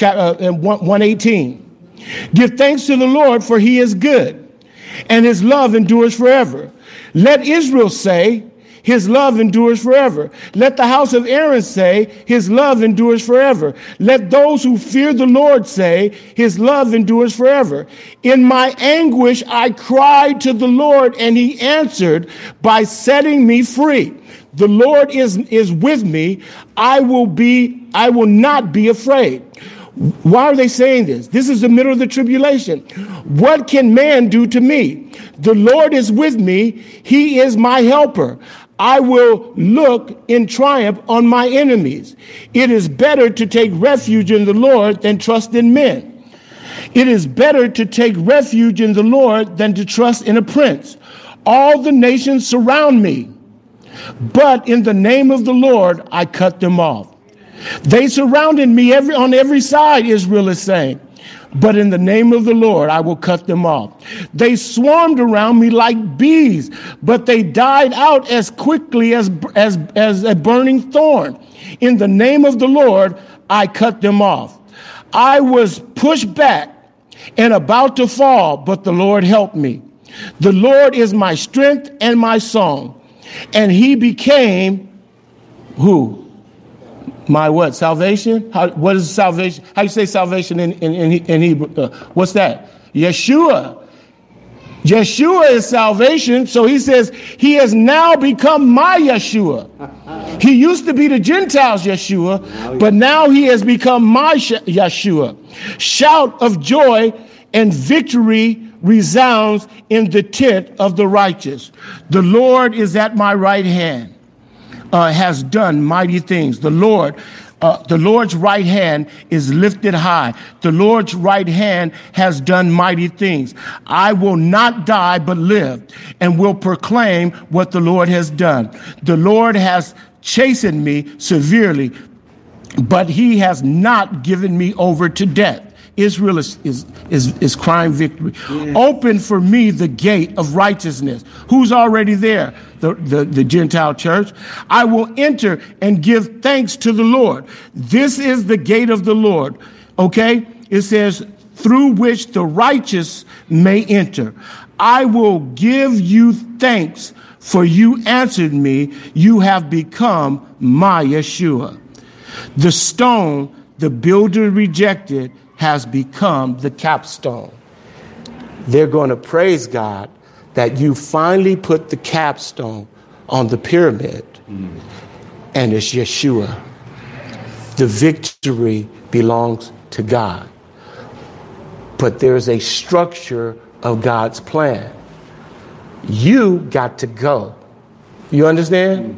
B: 118. Give thanks to the Lord, for he is good, and his love endures forever. Let Israel say, his love endures forever. Let the house of Aaron say, his love endures forever. Let those who fear the Lord say, his love endures forever. In my anguish I cried to the Lord, and he answered by setting me free. The Lord is with me. I will not be afraid. Why are they saying this? This is the middle of the tribulation. What can man do to me? The Lord is with me. He is my helper. I will look in triumph on my enemies. It is better to take refuge in the Lord than trust in men. It is better to take refuge in the Lord than to trust in a prince. All the nations surround me, but in the name of the Lord, I cut them off. They surrounded me on every side, Israel is saying, but in the name of the Lord, I will cut them off. They swarmed around me like bees, but they died out as quickly as a burning thorn. In the name of the Lord, I cut them off. I was pushed back and about to fall, but the Lord helped me. The Lord is my strength and my song. And he became who? My what? Salvation? What is salvation? How do you say salvation in Hebrew? What's that? Yeshua. Yeshua is salvation. So he says he has now become my Yeshua. He used to be the Gentiles' Yeshua, but now he has become my Yeshua. Shout of joy and victory resounds in the tent of the righteous. The Lord is at my right hand, has done mighty things. The Lord's right hand is lifted high. The Lord's right hand has done mighty things. I will not die but live and will proclaim what the Lord has done. The Lord has chastened me severely, but he has not given me over to death. Israel is crying victory. Yeah. Open for me the gate of righteousness. Who's already there? The Gentile church. I will enter and give thanks to the Lord. This is the gate of the Lord. Okay? It says, through which the righteous may enter. I will give you thanks, for you answered me. You have become my Yeshua. The stone the builder rejected has become the capstone. They're going to praise God that you finally put the capstone on the pyramid, and it's Yeshua. The victory belongs to God. But there's a structure of God's plan. You got to go. You understand?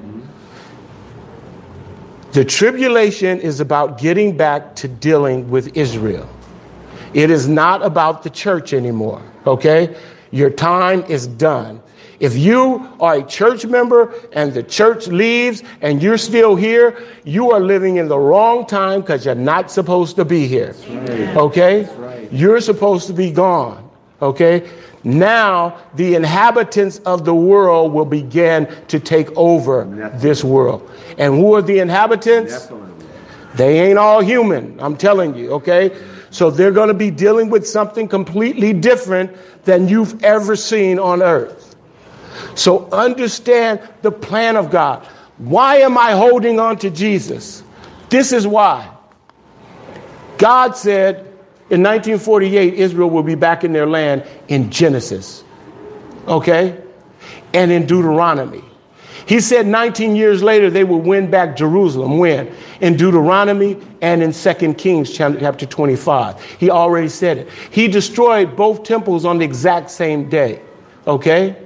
B: The tribulation is about getting back to dealing with Israel. It is not about the church anymore, okay? Your time is done. If you are a church member and the church leaves and you're still here, you are living in the wrong time because you're not supposed to be here, okay? You're supposed to be gone, okay? Now the inhabitants of the world will begin to take over this world. And who are the inhabitants? They ain't all human, I'm telling you, okay? So they're going to be dealing with something completely different than you've ever seen on earth. So understand the plan of God. Why am I holding on to Jesus? This is why. God said in 1948, Israel will be back in their land in Genesis, okay? And in Deuteronomy. He said 19 years later, they will win back Jerusalem. When? In Deuteronomy and in 2 Kings chapter 25. He already said it. He destroyed both temples on the exact same day. Okay?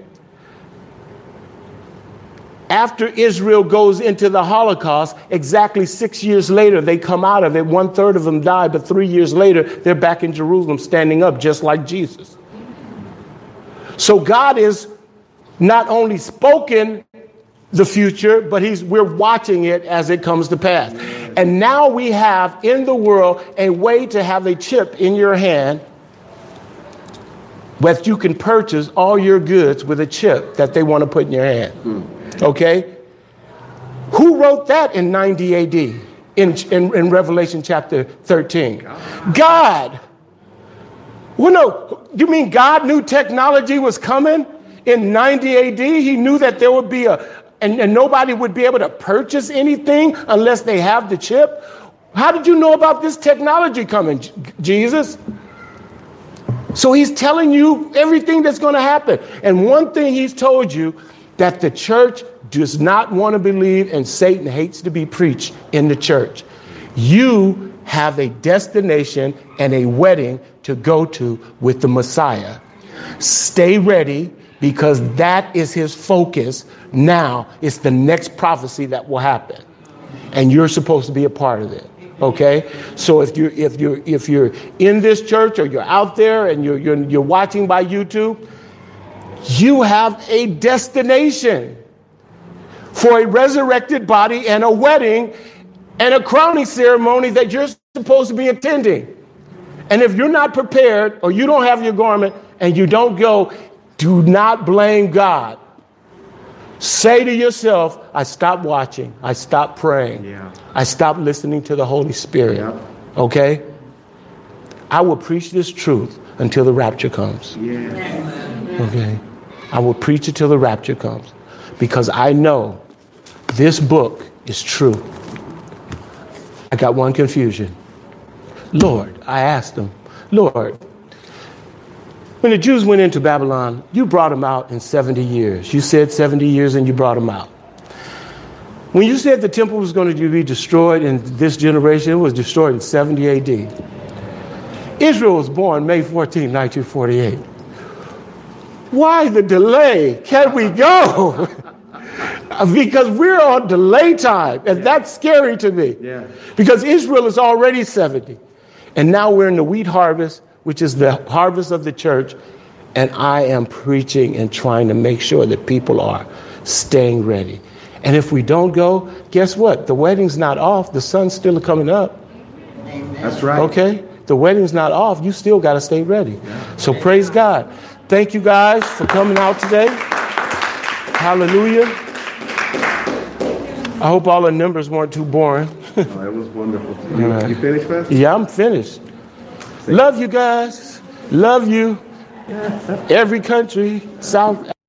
B: After Israel goes into the Holocaust, exactly 6 years later, they come out of it. 1/3 of them died, but 3 years later, they're back in Jerusalem standing up just like Jesus. So God is not only spoken the future, but we're watching it as it comes to pass. And now we have in the world a way to have a chip in your hand that you can purchase all your goods with a chip that they want to put in your hand. Okay? Who wrote that in 90 AD in Revelation chapter 13? God. Well, no, you mean God knew technology was coming in 90 AD? He knew that there would be and nobody would be able to purchase anything unless they have the chip. How did you know about this technology coming, Jesus? So he's telling you everything that's going to happen. And one thing he's told you, that the church does not want to believe, and Satan hates to be preached in the church. You have a destination and a wedding to go to with the Messiah. Stay ready. because that is his focus. Now it's the next prophecy that will happen, and you're supposed to be a part of it. Okay, so if you're in this church or you're out there and you're watching by YouTube, you have a destination for a resurrected body and a wedding and a crowning ceremony that you're supposed to be attending. And if you're not prepared or you don't have your garment and you don't go, do not blame God. Say to yourself, I stopped watching. I stopped praying.
A: Yeah.
B: I stopped listening to the Holy Spirit.
A: Yeah.
B: Okay? I will preach this truth until the rapture comes.
A: Yeah.
B: Okay? I will preach it till the rapture comes, because I know this book is true. I got one confusion. Lord, I asked him, Lord, when the Jews went into Babylon, you brought them out in 70 years. You said 70 years and you brought them out. When you said the temple was going to be destroyed in this generation, it was destroyed in 70 AD. Israel was born May 14, 1948. Why the delay? Can we go? Because we're on delay time, and that's scary to me.
A: Yeah.
B: Because Israel is already 70, and now we're in the wheat harvest, which is the harvest of the church, and I am preaching and trying to make sure that people are staying ready. And if we don't go, guess what? The wedding's not off. The sun's still coming up.
A: That's right.
B: Okay? The wedding's not off. You still got to stay ready. Yeah. So praise God. Thank you guys for coming out today. Hallelujah. I hope all the numbers weren't too boring.
A: Oh, it was wonderful.
B: Right.
A: You finished, Pastor?
B: Yeah, I'm finished. Love you guys. Love you. Every country, South